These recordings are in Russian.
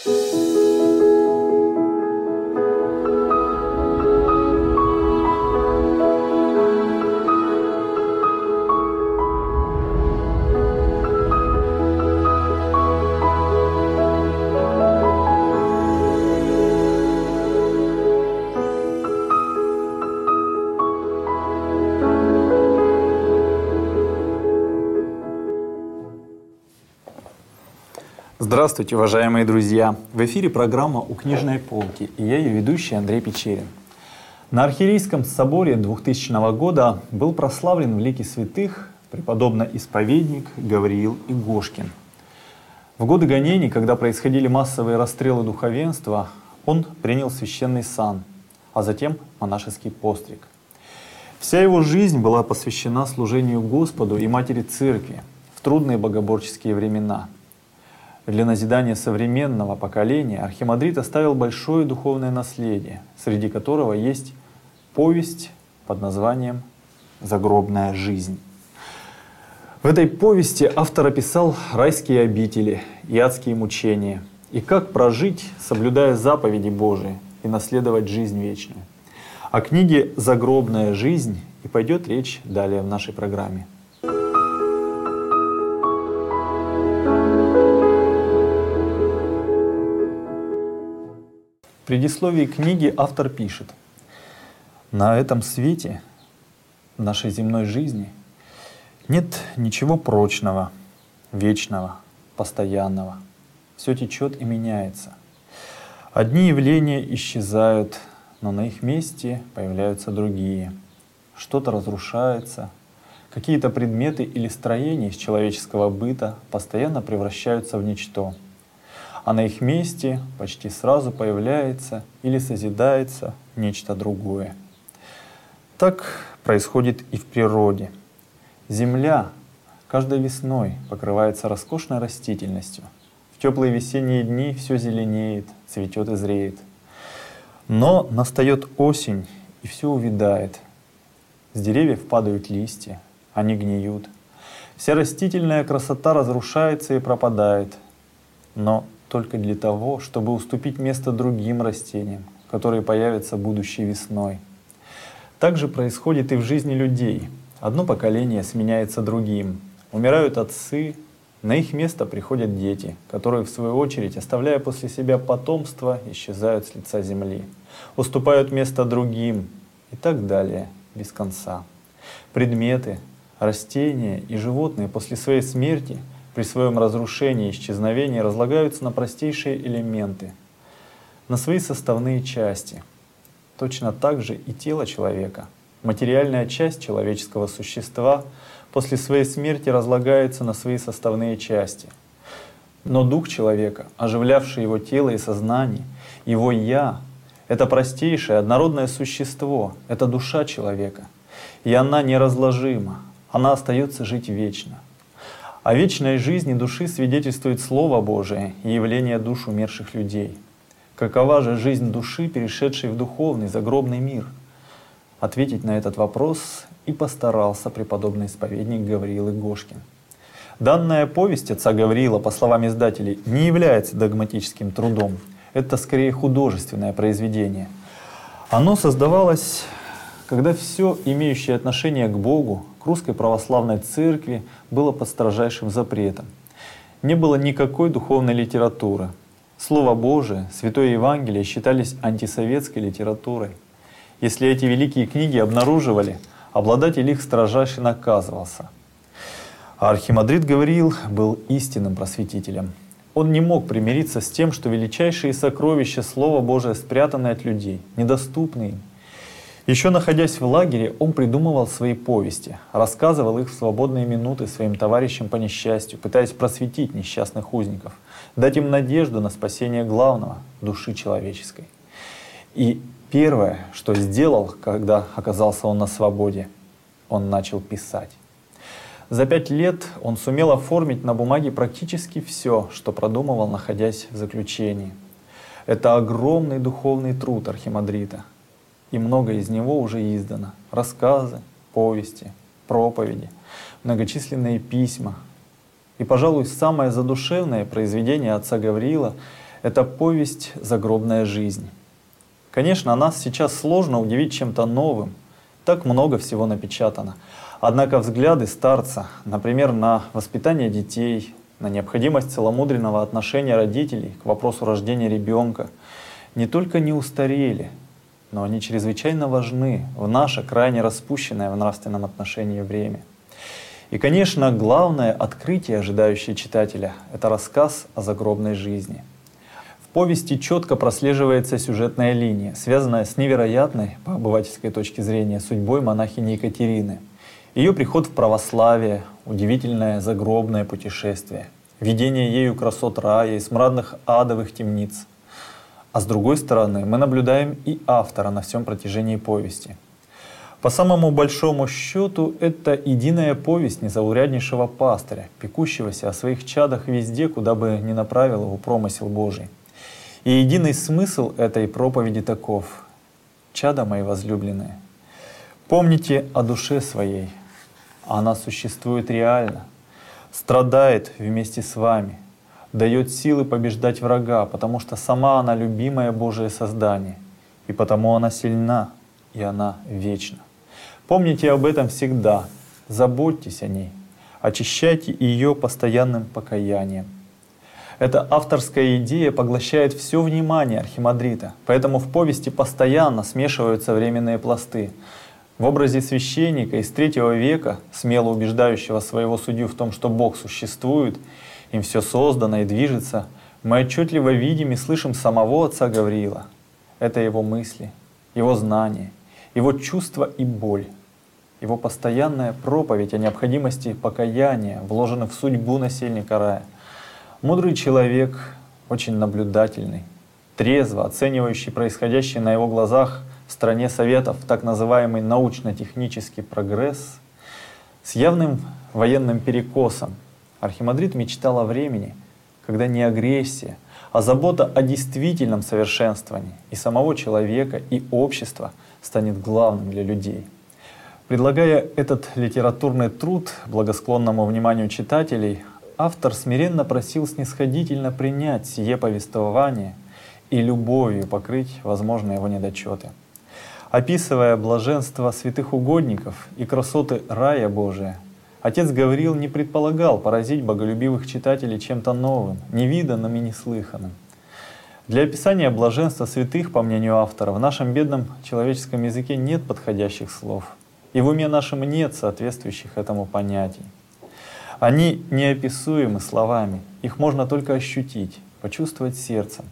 Здравствуйте, уважаемые друзья! В эфире программа «У книжной полки» и я ее ведущий Андрей Печерин. На Архиерейском соборе 2000 года был прославлен в лике святых преподобно-исповедник Гавриил Игошкин. В годы гонений, когда происходили массовые расстрелы духовенства, он принял священный сан, а затем монашеский постриг. Вся его жизнь была посвящена служению Господу и Матери Церкви в трудные богоборческие времена. Для назидания современного поколения архимандрит оставил большое духовное наследие, среди которого есть повесть под названием «Загробная жизнь». В этой повести автор описал райские обители и адские мучения, и как прожить, соблюдая заповеди Божии, и наследовать жизнь вечную. О книге «Загробная жизнь» и пойдет речь далее в нашей программе. В предисловии книги автор пишет: «На этом свете, в нашей земной жизни, нет ничего прочного, вечного, постоянного. Все течет и меняется. Одни явления исчезают, но на их месте появляются другие. Что-то разрушается, какие-то предметы или строения из человеческого быта постоянно превращаются в ничто. А на их месте почти сразу появляется или созидается нечто другое. Так происходит и в природе. Земля каждой весной покрывается роскошной растительностью. В теплые весенние дни все зеленеет, цветет и зреет. Но настает осень, и все увядает. С деревьев падают листья, они гниют. Вся растительная красота разрушается и пропадает. Но только для того, чтобы уступить место другим растениям, которые появятся будущей весной. Так же происходит и в жизни людей. Одно поколение сменяется другим. Умирают отцы, на их место приходят дети, которые, в свою очередь, оставляя после себя потомство, исчезают с лица земли, уступают место другим и так далее, без конца. Предметы, растения и животные после своей смерти при своем разрушении и исчезновении разлагаются на простейшие элементы, на свои составные части. Точно так же и тело человека, материальная часть человеческого существа, после своей смерти разлагается на свои составные части. Но дух человека, оживлявший его тело и сознание, его «я», это простейшее однородное существо, это душа человека. И она неразложима, она остается жить вечно. О вечной жизни души свидетельствует Слово Божие и явление душ умерших людей. Какова же жизнь души, перешедшей в духовный, загробный мир? Ответить на этот вопрос и постарался преподобный исповедник Гавриил Игошкин. Данная повесть отца Гавриила, по словам издателей, не является догматическим трудом. Это скорее художественное произведение. Оно создавалось, когда все имеющее отношение к Богу, к русской православной церкви, было под строжайшим запретом. Не было никакой духовной литературы. Слово Божие, Святое Евангелие считались антисоветской литературой. Если эти великие книги обнаруживали, обладатель их строжайше наказывался. А архимандрит Гавриил был истинным просветителем. Он не мог примириться с тем, что величайшие сокровища Слова Божия спрятаны от людей, недоступны им. Еще находясь в лагере, он придумывал свои повести, рассказывал их в свободные минуты своим товарищам по несчастью, пытаясь просветить несчастных узников, дать им надежду на спасение главного — души человеческой. И первое, что сделал, когда оказался он на свободе, он начал писать. За 5 лет он сумел оформить на бумаге практически все, что продумывал, находясь в заключении. Это огромный духовный труд архимандрита. И много из него уже издано. Рассказы, повести, проповеди, многочисленные письма. И, пожалуй, самое задушевное произведение отца Гавриила Это повесть «Загробная жизнь». Конечно, нас сейчас сложно удивить чем-то новым. Так много всего напечатано. Однако взгляды старца, например, на воспитание детей, на необходимость целомудренного отношения родителей к вопросу рождения ребенка, не только не устарели, но они чрезвычайно важны в наше крайне распущенное в нравственном отношении время. И, конечно, главное открытие, ожидающее читателя, это рассказ о загробной жизни. В повести четко прослеживается сюжетная линия, связанная с невероятной, по обывательской точке зрения, судьбой монахини Екатерины. Ее приход в православие, удивительное загробное путешествие, видение ею красот рая и смрадных адовых темниц. А с другой стороны, мы наблюдаем и автора на всем протяжении повести. По самому большому счету, это единая повесть незауряднейшего пастыря, пекущегося о своих чадах везде, куда бы ни направил его промысел Божий. И единый смысл этой проповеди таков: «Чада мои возлюбленные, помните о душе своей, она существует реально, страдает вместе с вами, дает силы побеждать врага, потому что сама она любимое Божие создание, и потому она сильна, и она вечна. Помните об этом всегда, заботьтесь о ней, очищайте ее постоянным покаянием». Эта авторская идея поглощает все внимание архимандрита, поэтому в повести постоянно смешиваются временные пласты. В образе священника из III века, смело убеждающего своего судью в том, что Бог существует, им все создано и движется, мы отчетливо видим и слышим самого отца Гавриила. Это его мысли, его знания, его чувства и боль, его постоянная проповедь о необходимости покаяния, вложенных в судьбу насельника рая. Мудрый человек, очень наблюдательный, трезво оценивающий происходящее на его глазах в стране Советов так называемый научно-технический прогресс, с явным военным перекосом, архимандрит мечтал о времени, когда не агрессия, а забота о действительном совершенствовании и самого человека, и общества станет главным для людей. Предлагая этот литературный труд благосклонному вниманию читателей, автор смиренно просил снисходительно принять сие повествование и любовью покрыть возможные его недочеты. Описывая блаженство святых угодников и красоты рая Божия, отец Гавриил не предполагал поразить боголюбивых читателей чем-то новым, невиданным и неслыханным. Для описания блаженства святых, по мнению автора, в нашем бедном человеческом языке нет подходящих слов, и в уме нашем нет соответствующих этому понятий. Они неописуемы словами, их можно только ощутить, почувствовать сердцем.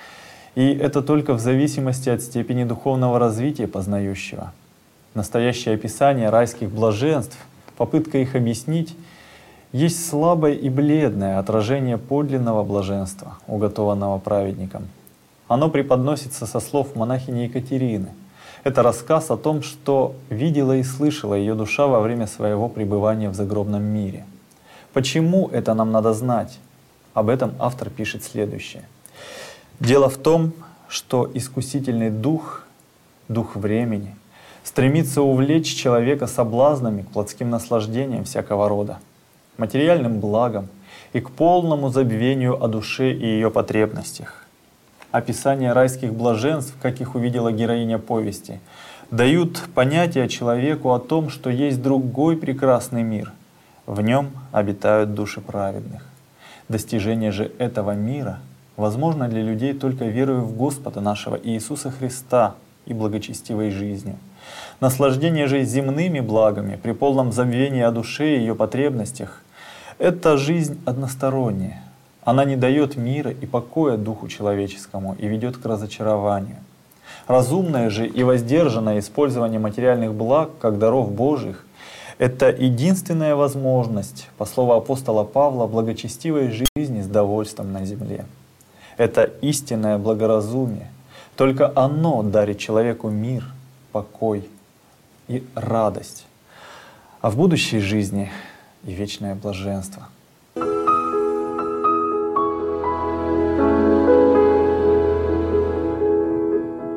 И это только в зависимости от степени духовного развития познающего. Настоящее описание райских блаженств, попытка их объяснить, есть слабое и бледное отражение подлинного блаженства, уготованного праведникам. Оно преподносится со слов монахини Екатерины. Это рассказ о том, что видела и слышала ее душа во время своего пребывания в загробном мире. Почему это нам надо знать? Об этом автор пишет следующее. Дело в том, что искусительный дух, дух времени, стремится увлечь человека соблазнами к плотским наслаждениям всякого рода, материальным благам и к полному забвению о душе и ее потребностях. Описание райских блаженств, как их увидела героиня повести, дают понятие человеку о том, что есть другой прекрасный мир. В нем обитают души праведных. Достижение же этого мира возможно для людей только верою в Господа нашего Иисуса Христа и благочестивой жизнью. Наслаждение же земными благами при полном забвении о душе и ее потребностях — это жизнь односторонняя. Она не дает мира и покоя духу человеческому и ведет к разочарованию. Разумное же и воздержанное использование материальных благ как даров Божьих — это единственная возможность, по слову апостола Павла, благочестивой жизни с довольством на земле. Это истинное благоразумие. Только оно дарит человеку мир, покой и радость, а в будущей жизни и вечное блаженство.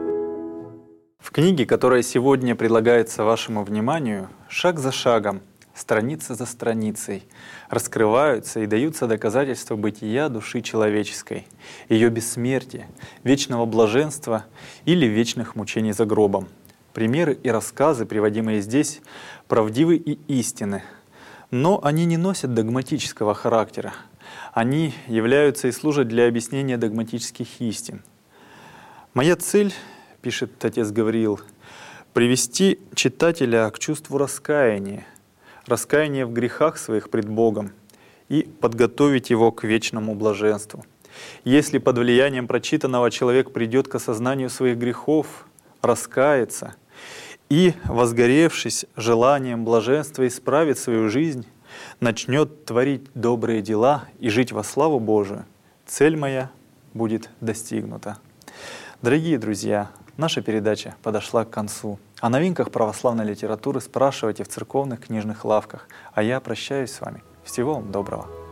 В книге, которая сегодня предлагается вашему вниманию, шаг за шагом страница за страницей, раскрываются и даются доказательства бытия души человеческой, ее бессмертия, вечного блаженства или вечных мучений за гробом. Примеры и рассказы, приводимые здесь, правдивы и истинны, но они не носят догматического характера. Они являются и служат для объяснения догматических истин. Моя цель, пишет отец Гавриил, привести читателя к чувству раскаяния в грехах своих пред Богом и подготовить его к вечному блаженству. Если под влиянием прочитанного человек придет к осознанию своих грехов, раскается и, возгоревшись желанием блаженства, исправит свою жизнь, начнет творить добрые дела и жить во славу Божию, цель моя будет достигнута. Дорогие друзья, наша передача подошла к концу. О новинках православной литературы спрашивайте в церковных книжных лавках. А я прощаюсь с вами. Всего вам доброго.